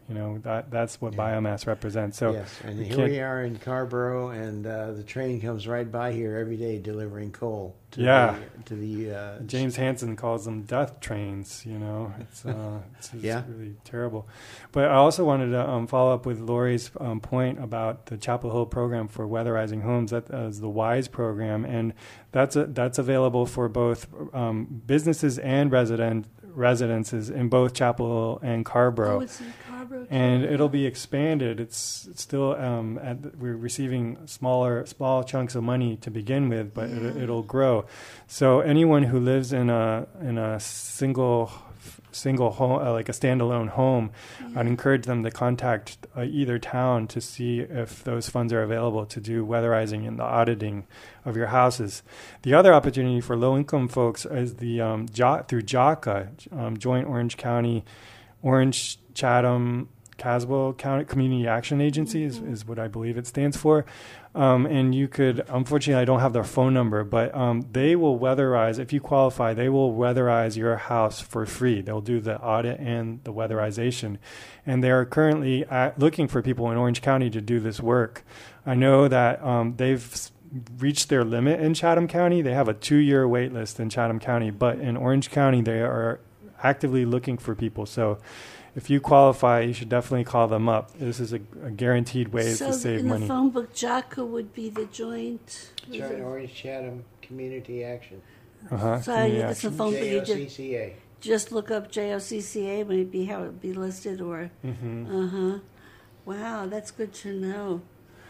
You know, that that's what Yeah. biomass represents. So yes, and we here can't- we are in Carborough, and uh, the train comes right by here every day delivering coal to Yeah. the, to the uh, James Hansen calls them death trains. You know, it's uh, it's, it's Yeah. really terrible. But I also wanted to um, follow up with Lori's um, point about the Chapel Hill program for weatherizing homes. That is the WISE program, and that's a, that's available for both um, businesses and resident residences in both Chapel Hill and Carborough. Oh, it's in Carborough. too. And it'll be expanded. It's, it's still um, at, the- we're receiving smaller, small chunks of money to begin with, but it, Yeah. it'll grow. So anyone who lives in a in a single single home, uh, like a standalone home, Yeah. I'd encourage them to contact uh, either town to see if those funds are available to do weatherizing and the auditing of your houses. The other opportunity for low-income folks is the um, jo- through JACA, um, Joint Orange County, Orange Chatham Caswell County Community Action Agency is, is what I believe it stands for. Um, and you could, unfortunately, I don't have their phone number, but um, they will weatherize, if you qualify, they will weatherize your house for free. They'll do the audit and the weatherization. And they're currently at, looking for people in Orange County to do this work. I know that um, they've s- reached their limit in Chatham County. They have a two-year wait list in Chatham County, but in Orange County, they are actively looking for people. So if you qualify, you should definitely call them up. This is a, a guaranteed way so to save in money. the phone book, JACA would be the joint. Joint Orange Chatham Community Action, Uh-huh. So Community it's a action. phone book. J You O just, C C A. just look up J O C C A, maybe how it would be listed, or Mhm. uh huh. Wow, that's good to know.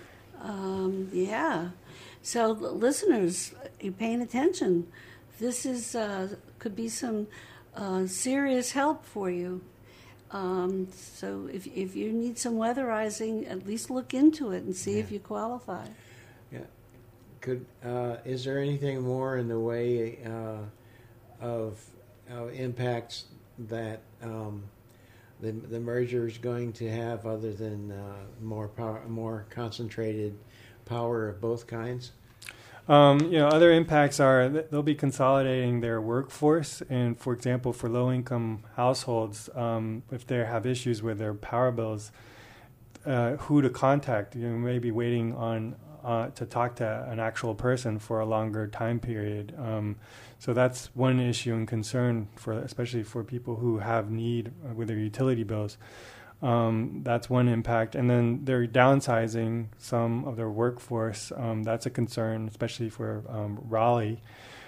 Um, yeah. So, l- listeners, you paying attention? This is uh, could be some uh, serious help for you. Um, so, if if you need some weatherizing, at least look into it and see if Yeah. you qualify. Yeah. Could uh, is there anything more in the way uh, of uh, impacts that um, the the merger is going to have, other than uh, more power, more concentrated power of both kinds? Um, you know, other impacts are that they'll be consolidating their workforce, and for example, for low-income households, um, if they have issues with their power bills, uh, who to contact? You know, maybe waiting on uh, to talk to an actual person for a longer time period. Um, so that's one issue and concern for, especially for people who have need with their utility bills. Um, that's one impact. And then they're downsizing some of their workforce. Um, that's a concern, especially for um, Raleigh.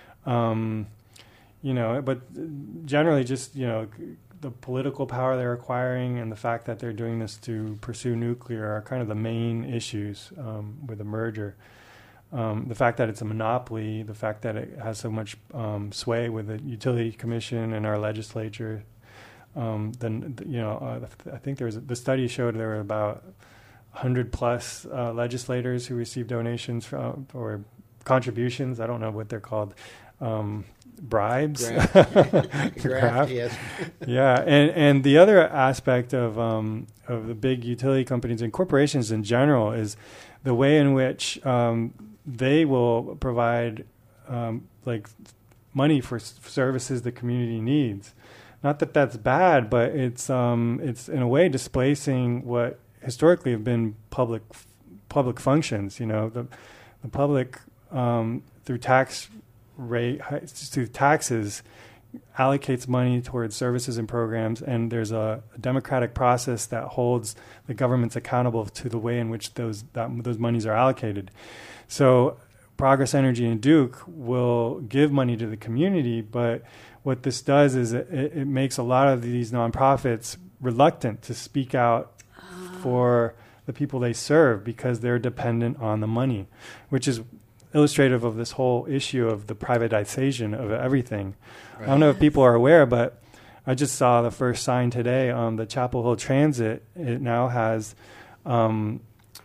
Um, you know, but generally just, you know, the political power they're acquiring and the fact that they're doing this to pursue nuclear are kind of the main issues um, with the merger. Um, the fact that it's a monopoly, the fact that it has so much um, sway with the Utility Commission and our legislature. Um, then you know, uh, I think there was the study showed there were about one hundred plus uh, legislators who received donations from, or contributions. I don't know what they're called, um, bribes. Graft, Graft. yes. Yeah, and and the other aspect of um, of the big utility companies and corporations in general is the way in which um, they will provide um, like money for s- services the community needs. Not that that's bad, but it's um, it's in a way displacing what historically have been public public functions. You know, the the public um, through tax rate through taxes allocates money towards services and programs, and there's a, a democratic process that holds the governments accountable to the way in which those that, those monies are allocated. So Progress Energy and Duke will give money to the community, but what this does is it, it makes a lot of these nonprofits reluctant to speak out for the people they serve because they're dependent on the money, which is illustrative of this whole issue of the privatization of everything. I don't know if people are aware, but I just saw the first sign today on the Chapel Hill Transit. It now has, um,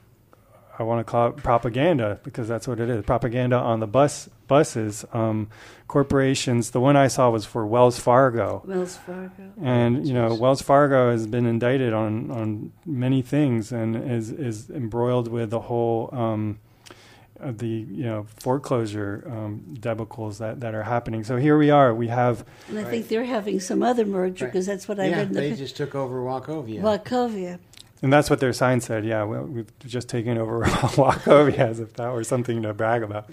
I want to call it propaganda, because that's what it is, propaganda on the bus buses. Um, corporations, the one I saw was for Wells Fargo. Wells Fargo. And, you know, Wells Fargo has been indicted on, on many things and is, is embroiled with the whole um, of the you know foreclosure um, debacles that, that are happening. So here we are. We have, And I Right. think they're having some other merger Right. because that's what I Yeah, read in the they pa- just took over Wachovia. Wachovia. and that's what their sign said. Yeah, well, we've just taken over Wachovia, as if that were something to brag about.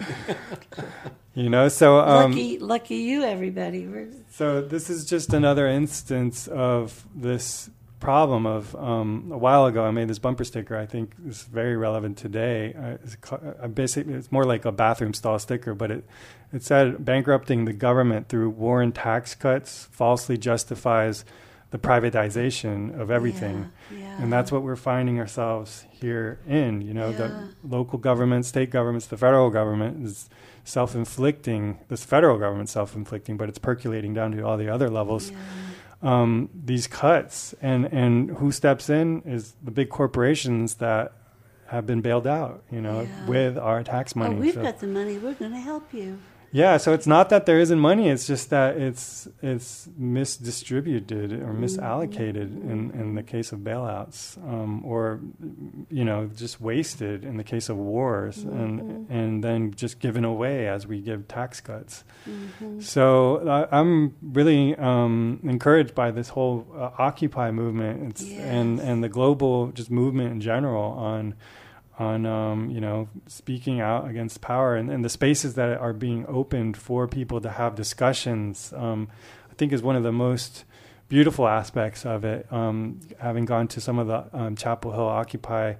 You know, so um, lucky, lucky you, everybody. We're, So this is just another instance of this problem of um, a while ago I made this bumper sticker. I think is very relevant today. Uh, it's, ca- uh, basically, it's more like a bathroom stall sticker, but it it said bankrupting the government through war and tax cuts falsely justifies the privatization of everything. Yeah, yeah. And that's what we're finding ourselves here in. You know, Yeah. the local government, state governments, the federal government is self-inflicting, this federal government self-inflicting, but it's percolating down to all the other levels. Yeah. Um, these cuts, and, and who steps in is the big corporations that have been bailed out, you know, Yeah. with our tax money. Oh, we've So- got the money. We're going to help you. yeah, so it's not that there isn't money; it's just that it's it's misdistributed or misallocated in, in the case of bailouts, um, or you know, just wasted in the case of wars, and and then just given away as we give tax cuts. Mm-hmm. So uh, I'm really um, encouraged by this whole uh, Occupy movement, it's, and Yes. and the global just movement in general on. on um, you know speaking out against power, and, and the spaces that are being opened for people to have discussions, um, I think is one of the most beautiful aspects of it. Um, having gone to some of the um, Chapel Hill Occupy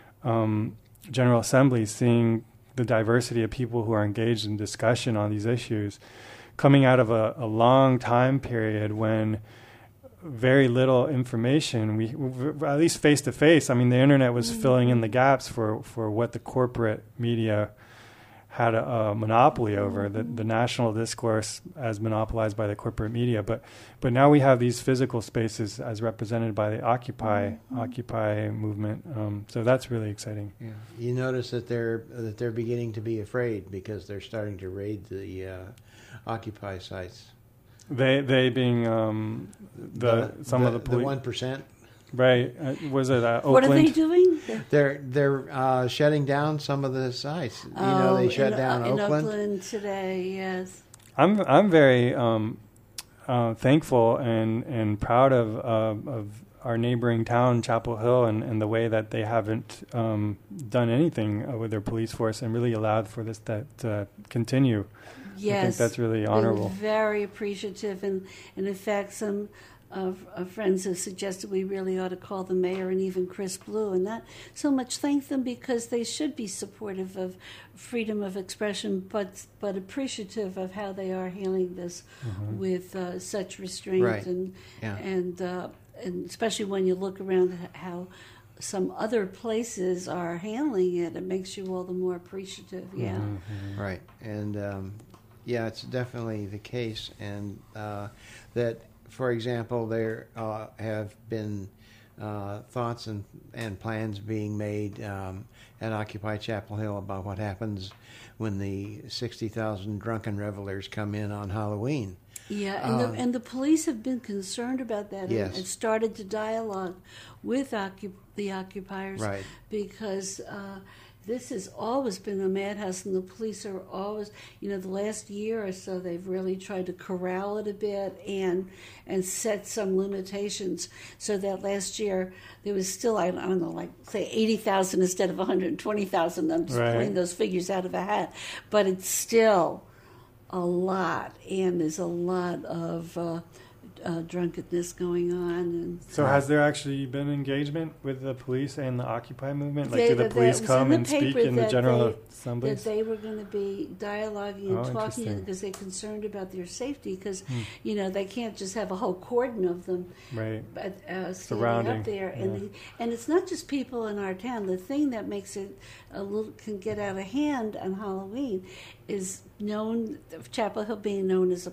um, General Assemblies, seeing the diversity of people who are engaged in discussion on these issues, coming out of a, a long time period when very little information. We, we at least face to face. I mean, the internet was Mm-hmm. filling in the gaps for, for what the corporate media had a, a monopoly over. The, the national discourse as monopolized by the corporate media. But but now we have these physical spaces as represented by the Occupy Mm-hmm. Occupy movement. Um, so that's really exciting. Yeah. You notice that they're that they're beginning to be afraid because they're starting to raid the uh, Occupy sites. They they being um, the, some of the police. one percent. Right. Uh, was it uh, Oakland? What are they doing? They're they're uh, shutting down some of the sites. You Oh, know, they shut in, down uh, in Oakland. Oakland today, yes. I'm I'm very um, uh, thankful and, and proud of uh, of our neighboring town, Chapel Hill, and, and the way that they haven't um, done anything uh, with their police force and really allowed for this that to continue. Yes. I think that's really Been honorable. very appreciative, and, and in fact, some of our friends have suggested we really ought to call the mayor and even Chris Blue, and not so much thank them because they should be supportive of freedom of expression, but but appreciative of how they are handling this Mm-hmm. with uh, such restraint, Right. and Yeah. and uh, and especially when you look around at how some other places are handling it, it makes you all the more appreciative. Yeah. Mm-hmm. Right, and um, yeah, it's definitely the case, and uh, that, for example, there uh, have been uh, thoughts and, and plans being made um, at Occupy Chapel Hill about what happens when the sixty thousand drunken revelers come in on Halloween. Yeah, and Um, the and the police have been concerned about that, and, Yes. and started to dialogue with occup- the occupiers, Right. Because uh, this has always been a madhouse, and the police are always, you know, the last year or so they've really tried to corral it a bit and and set some limitations, so that last year there was still, I don't know, like say eighty thousand instead of one hundred twenty thousand. I'm just Right. pulling those figures out of a hat, but it's still a lot, and there's a lot of uh, uh, drunkenness going on. And So has there actually been engagement with the police and the Occupy movement? Like, They- do the that- police that was come in and the speak paper in the that General they- Assemblies? that they were going to be dialoguing and Oh, talking interesting. because they're concerned about their safety, because Hmm. you know they can't just have a whole cordon of them Right. but, uh, standing Surrounding, up there, and yeah. the, and it's not just people in our town. The thing that makes it a little can get out of hand on Halloween is known Chapel Hill being known as a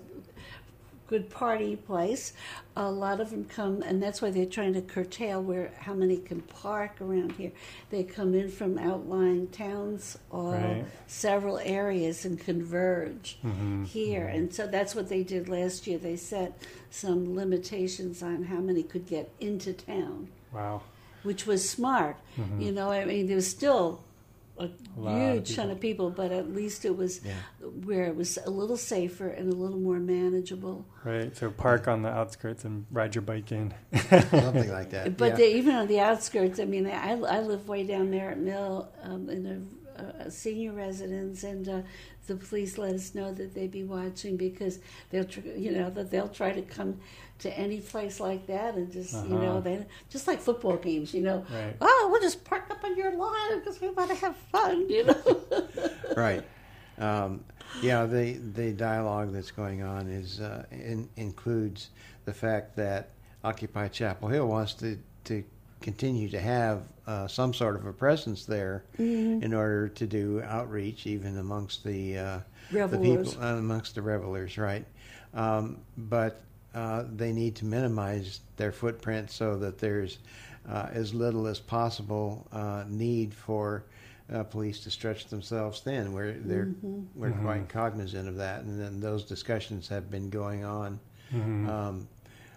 good party place. A lot of them come, and that's why they're trying to curtail where how many can park around here. They come in from outlying towns or Right. several areas and converge Mhm. here, and so that's what they did last year. They set some limitations on how many could get into town, Wow. which was smart. Mhm. You know, I mean, there was still a lot of huge ton of people, but at least it was Yeah. where it was a little safer and a little more manageable. Right. So park on the outskirts and ride your bike in. Something like that. But yeah. they, even on the outskirts, I mean, I, I live way down there at Mill um, in a, a senior residence, and uh, the police let us know that they'd be watching because they'll, tr- you know, that they'll try to come to any place like that and just, Uh-huh. you know, they just like football games, you know. Right. Oh, we'll just park up on your lawn because we want to have fun, you know. Right. Um, yeah, the the dialogue that's going on is uh, in, includes the fact that Occupy Chapel Hill wants to, to continue to have uh, some sort of a presence there Mm-hmm. in order to do outreach, even amongst the uh, the Revelers. people uh, amongst the revelers, right? Um, but uh, they need to minimize their footprint so that there's uh, as little as possible uh, need for Uh, police to stretch themselves thin. We're they're Mm-hmm. we're Mhm. quite cognizant of that, and then those discussions have been going on Mhm. um,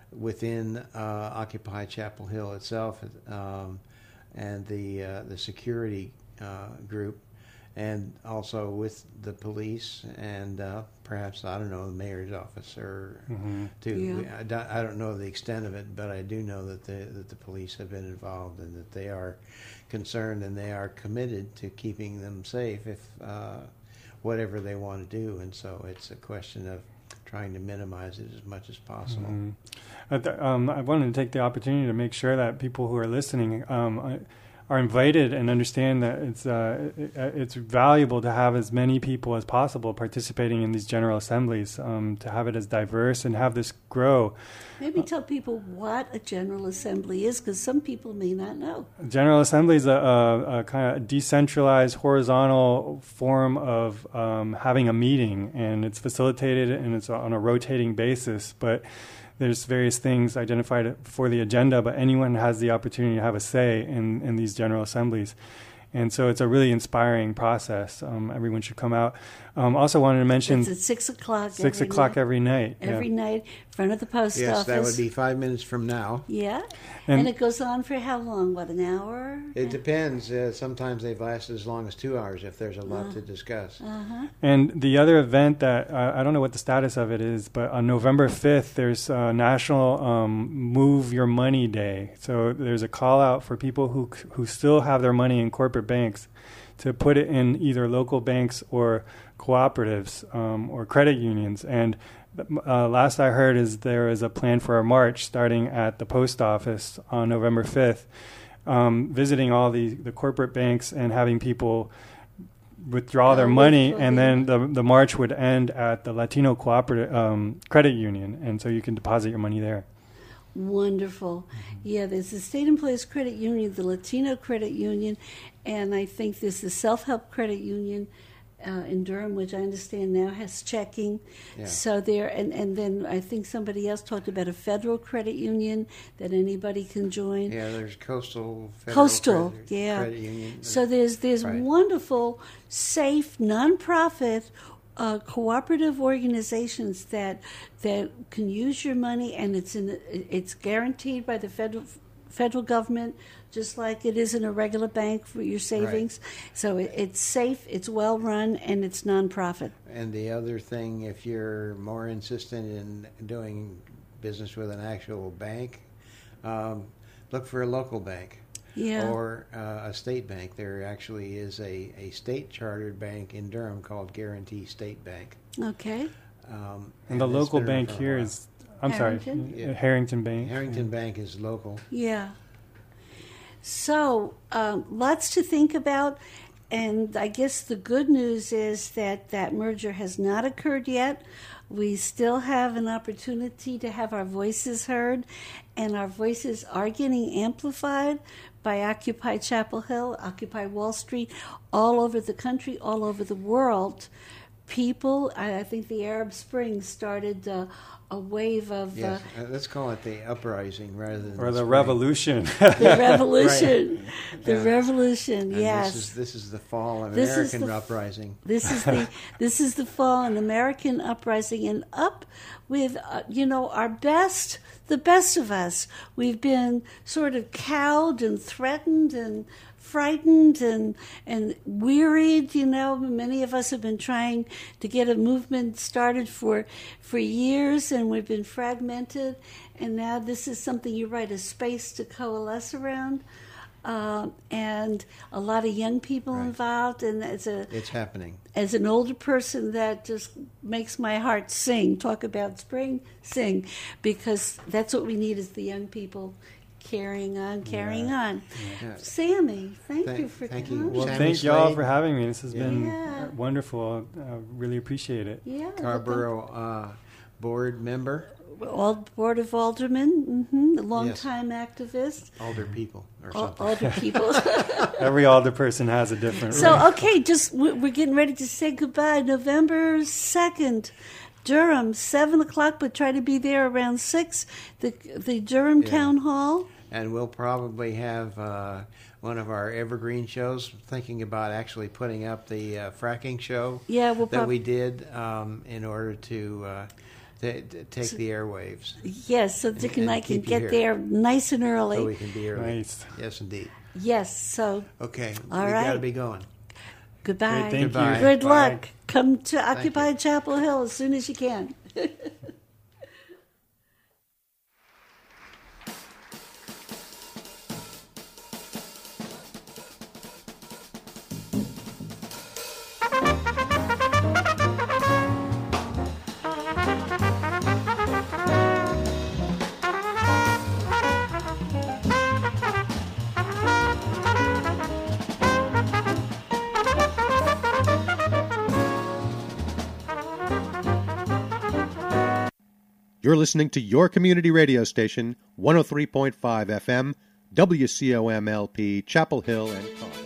within uh, Occupy Chapel Hill itself, um, and the uh, the security uh, group, and also with the police and uh, perhaps I don't know the mayor's office or Mhm. too. Yeah. We- I, don't, I don't know the extent of it, but I do know that the that the police have been involved and that they are concerned and they are committed to keeping them safe if uh, whatever they want to do, and so it's a question of trying to minimize it as much as possible. Mhm. I, th- um, I wanted to take the opportunity to make sure that people who are listening um, I- are invited and understand that it's uh, it, it's valuable to have as many people as possible participating in these general assemblies, um, to have it as diverse and have this grow. Maybe tell people what a General Assembly is, because some people may not know. General Assembly is a, a, a kind of decentralized, horizontal form of um, having a meeting, and it's facilitated and it's on a rotating basis. But there's various things identified for the agenda, but anyone has the opportunity to have a say in, in these General Assemblies. And so it's a really inspiring process. Um, everyone should come out. Um, also wanted to mention It's at six o'clock. six every o'clock night. every night. Every yeah. night, in front of the post Yes, office. that would be five minutes from now. Yeah, And- and, it goes on for how long? What, an hour? It depends. Uh, sometimes they've lasted as long as two hours if there's a lot Uh. to discuss. Uh-huh. And the other event that uh, I don't know what the status of it is, but on November fifth, there's a National um, Move Your Money Day. So there's a call out for people who who still have their money in corporate banks to put it in either local banks or cooperatives um, or credit unions. And uh, last I heard is there is a plan for a march starting at the post office on November fifth, um, visiting all the, the corporate banks and having people withdraw their Oh, money, withdraw, and yeah. then the the march would end at the Latino Cooperative um, Credit Union, and so you can deposit your money there. Wonderful. Yeah, there's the State Employees Credit Union, the Latino Credit Union, and I think there's the Self-Help Credit Union uh, in Durham, which I understand now has checking. Yeah. So there, and, and then I think somebody else talked about a federal credit union that anybody can join. Yeah, there's Coastal Federal Coastal, Credit, yeah. Credit Union. So there's there's Right. wonderful, safe, nonprofit, uh, cooperative organizations that that can use your money, and it's in it's guaranteed by the federal federal government, just like it is in a regular bank for your savings. So it, it's safe, it's well run, and it's nonprofit. And the other thing, if you're more insistent in doing business with an actual bank, um, look for a local bank. Yeah. Or uh, a state bank. There actually is a, a state chartered bank in Durham called Guarantee State Bank. Okay. Um, And the it's local been around bank for a here while. is, I'm Harrington? sorry, Yeah. Harrington Bank. Harrington Bank is local. Yeah. So, um, lots to think about. And I guess the good news is that that merger has not occurred yet. We still have an opportunity to have our voices heard, and our voices are getting amplified by Occupy Chapel Hill, Occupy Wall Street, all over the country, all over the world. People, I I think the Arab Spring started uh, a wave of Yes, uh, uh, let's call it the uprising rather than Or the spring. revolution. the revolution. The Yeah. revolution. And Yes. This is this is the fall of This is American the- uprising. This is the this is the fall and American uprising, and up with uh, you know our best, the best of us. We've been sort of cowed and threatened and frightened and and wearied. You know, many of us have been trying to get a movement started for for years, and we've been fragmented. And now this is something, you're right, a space to coalesce around. Um, and a lot of young people Right. involved, and as a It's happening. as an older person, that just makes my heart sing. Talk about spring, sing, because that's what we need is the young people carrying on, carrying on. Yeah. Sammy, thank, Thank- you for thank you. coming. Well, Sammy thank y'all Slade. for having me. This has Yeah. been Yeah. uh, wonderful. I uh, really appreciate it. Yeah, Carrboro uh, board member, All Board of Aldermen, mm-hmm, a long-time activist, older people or all, something. older people. Every alder person has a different role. So, okay, just we- we're getting ready to say goodbye. November second, Durham, seven o'clock, but try to be there around six. The the Durham Yeah. Town Hall. And we'll probably have uh, one of our evergreen shows, thinking about actually putting up the uh, fracking show Yeah, we'll that prob- we did um, in order to, uh, to, to take the airwaves. Yes, so Dick and, and I can keep you get here. there nice and early. So we can be early. Nice. Yes, indeed. Yes, so Okay, All we got to right. be going. goodbye. Great, thank you. Goodbye. Good Bye. luck. Come to Occupy you. Chapel Hill as soon as you can. You're listening to your community radio station, one oh three point five F M, W C O M L P, Chapel Hill and Colorado.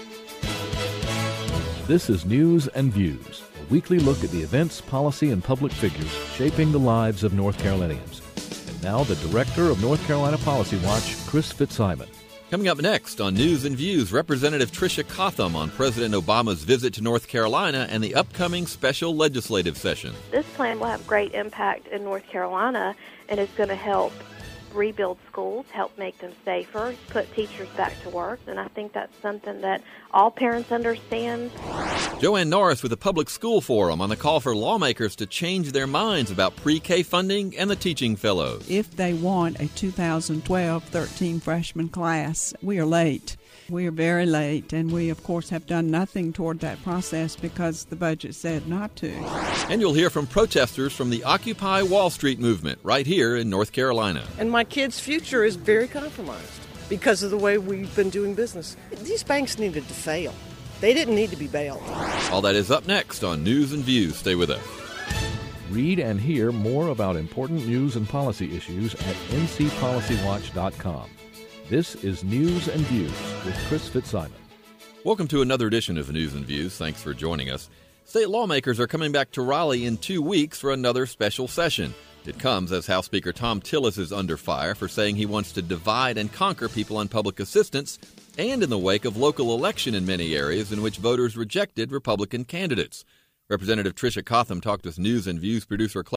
This is News and Views, a weekly look at the events, policy, and public figures shaping the lives of North Carolinians. And now the Director of North Carolina Policy Watch, Chris Fitzsimon. Coming up next on News and Views, Representative Tricia Cotham on President Obama's visit to North Carolina and the upcoming special legislative session. This plan will have great impact in North Carolina, and it's going to help rebuild schools, help make them safer, put teachers back to work, and I think that's something that all parents understand. Joanne Norris with the Public School Forum on the call for lawmakers to change their minds about pre-K funding and the teaching fellows. If they want a two thousand twelve thirteen freshman class, we are late. We are very late, and we, of course, have done nothing toward that process because the budget said not to. And you'll hear from protesters from the Occupy Wall Street movement right here in North Carolina. And my kid's future is very compromised because of the way we've been doing business. These banks needed to fail. They didn't need to be bailed. All that is up next on News and Views. Stay with us. Read and hear more about important news and policy issues at N C policy watch dot com. This is News and Views with Chris Fitzsimon. Welcome to another edition of News and Views. Thanks for joining us. State lawmakers are coming back to Raleigh in two weeks for another special session. It comes as House Speaker Tom Tillis is under fire for saying he wants to divide and conquer people on public assistance, and in the wake of local election in many areas in which voters rejected Republican candidates. Representative Tricia Cotham talked with News and Views producer